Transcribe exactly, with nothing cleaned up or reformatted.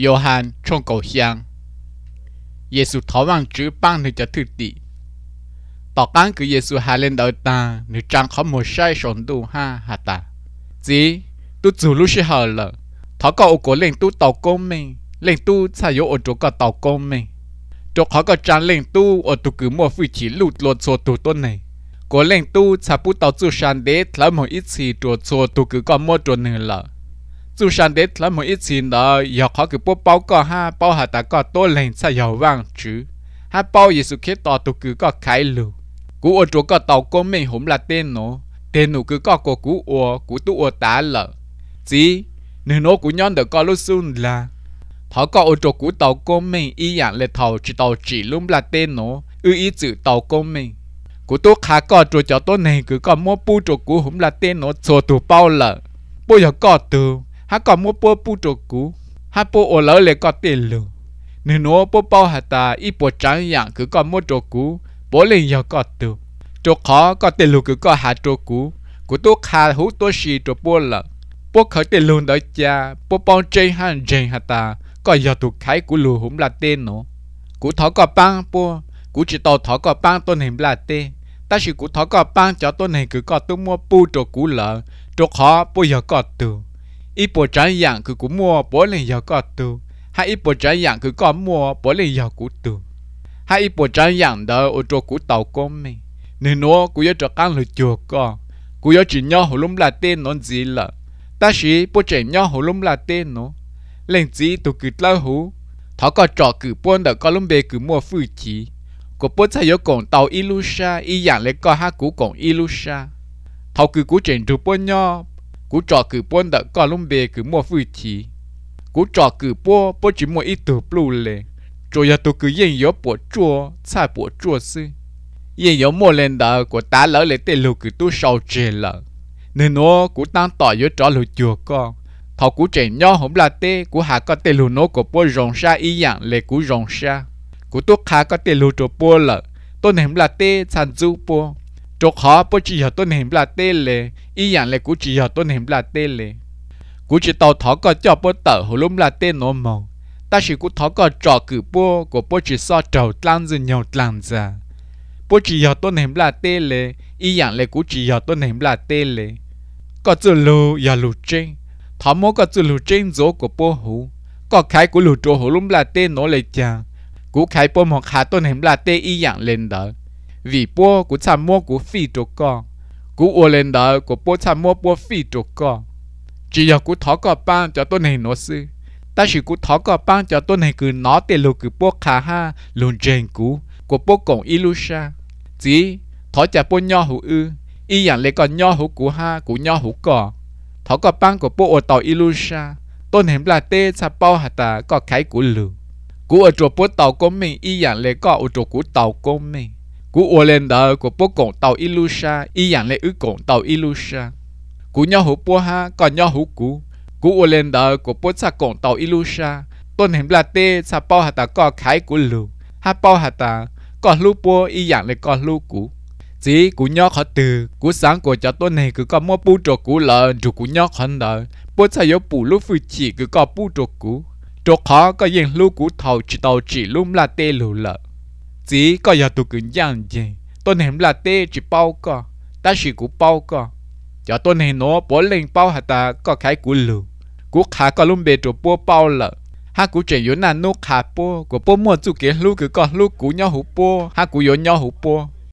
Johann trong cầu xiang. Giêsu thọ vang chữ băng nữ cho thứ tỷ. Tỏ cán cứ Giêsu hạ lên đời ta, nữ trang khó một sai sổn đủ ha hạ ta. Chỉ, tu dù lúc sẽ hờ lợ. Thọ có ô cố lên tu tàu công mình, lên tu xa yếu ô chỗ có tàu công mình. Chỗ khó có trang lên tu ô tu cứ mua phi chỉ lụt lột xô tu tôn này. Cố lên tu xa bút tàu chú sàn đế thở một ít xì trột xô tu cứ có mua trột nửa lợ. Chú sàn đế thở một ít xì đó, yếu khó cứ bố bao có ha, bao hạ ta có tô lên xa yếu vang chứ. Ha bao Giêsu kết tỏ tu cứ có khai lưu. Cú ô chỗ có tàu công mình hổng là tên nó. Tên nó cứ có cô cú ô, cú tu ô tá lợ. Chỉ, nếu nó cú nhon được có lúc xuân là thọ có ô tô cú tàu công mình ý dạng lệ thầu chỉ tàu chỉ lúc là tên nó ư ý chữ tàu công mình cú tốt khá có chỗ cho tốt này cứ có mua pu chỗ cú không là tên nó số tụ bao lợ bố giờ có từ ha có mua pu pu chỗ cú ha pu ô lỡ lệ có tiền lừa nếu nó pu bao hạt ta ý bộ trắng dạng cứ có mua chỗ cú bố lên giờ có từ chỗ khó có tiền lừa cứ có hạt chỗ cú cú tốt khá hú tốt xì chỗ bố lợ bố khởi tiền luôn đó cha bố bao chơi han chơi hạt ta có giờ tụ khai của lù hùng là tên nó cú thọ có băng bố cú chỉ tàu thọ có băng tôn hình là tên ta chỉ cú thọ có băng cho tôn hình cứ có tôi mua pu cho cú lợ cho khó bố giờ có từ ít bộ trái dạng cứ cú mua bố lên giờ có từ hai ít bộ trái dạng cứ có mua bố lên giờ cú từ hai ít bộ trái dạng đó ở chỗ cú tàu công mình nên nó cú giờ cho căn lừa chuột co cú giờ chỉ nhau hùng là tên nó gì lợ ta chỉ bố trẻ nhau hùng là tên nó lên chỉ tụ cứ lâu hú thọ có trò cứ buôn đỡ có lông bề cứ mua phu chỉ của bố sai yếu cổng tàu ilusha y dạng lấy có hai cú cổng ilusha thọ cứ cú chuyển tụ buôn nho cú trò cứ buôn đỡ có lông bề cứ mua phu chỉ cú trò cứ bố bố chỉ mua ít tụ blue lệ rồi giờ tụ cứ yên yếu bộ chua sai bộ chua sư yên yếu mua lên đỡ của ta lỡ lấy tiền lù cứ tu sầu chè lợ nên nó cú tăng tỏ yếu trò lù chùa con thọ cú trẻ nhỏ không là tê cú hạ có tê lù nô của bố rồng sa y dạng lệ cú rồng sa cú tốt khá có tê lù cho bố lợ tôi nếm là tê sản du bố cho khó bố chỉ hiểu tôi nếm là tê lệ y dạng lệ cú chỉ hiểu tôi nếm là tê lệ cú chỉ tàu thọ có cho bố tờ hồ lùm là tê nô màu ta chỉ cú thọ có trò cử bố của bố chỉ so trầu tăng dư nhau tăng ra bố chỉ hiểu tôi nếm là tê lệ y dạng lệ cú chỉ hiểu tôi nếm là tê lệ có chữ lù ya lù trên thọ mô có chữ lù trên dỗ của bố hú có khai của lù trô hú lùm là tê nổ lệ chàng cú khai bố một khá tôn hiểm là tê y dạng lên đỡ vì bố cú chạm mô của phi trô con cú ua lên đỡ của bố chạm mô bố phi trô con chỉ giờ cú thọ có băng cho tôn hình nổ sư ta chỉ cú thọ có băng cho tôn hình cứ nó tê lù cứ bố khá ha lùn trên cú của bố cổng ilusha chỉ thọ chả bố nho hú ư y dạng lệ còn nho hú cú ha cú nho hú cỏ thọ có băng của bố ô tàu ilusha tôn hiểm là tê sa bao hạt ta có khai của lù cú ở chỗ bố tàu của mình y dạng lệ có ở chỗ cú tàu của mình cú ô lên đỡ của bố cổng tàu ilusha y dạng lệ ư cổng tàu ilusha cú nho hú bố ha còn nho hú cú cú ô lên đỡ của bố sa cổng tàu ilusha tôn hiểm là tê sa bao hạt ta có khai của lù ha bao hạt ta có lù bố y dạng lệ có lù cú chỉ cú nho khó từ cú sáng của cho tôn này cứ có mua bu trò cú lợn rồi cú nho khó đỡ bố sa yếu bù lúc phi chỉ cứ có bu trò cú trò khó có yên lưu cú thầu chỉ tàu chỉ lùm là tê lù lợ chỉ có giờ tụ cứ dạng gì tôn hiểm là tê chỉ bao co ta chỉ cú bao co cho tôn này nó bố lên bao hạt ta có khai cú lù cú khá có lùm bề trò bố bao lợ ha cú chuyện yếu nà nô khá bố của bố mua chú kia lưu cứ có lưu cú nho hú bố ha cú yếu nho hú bố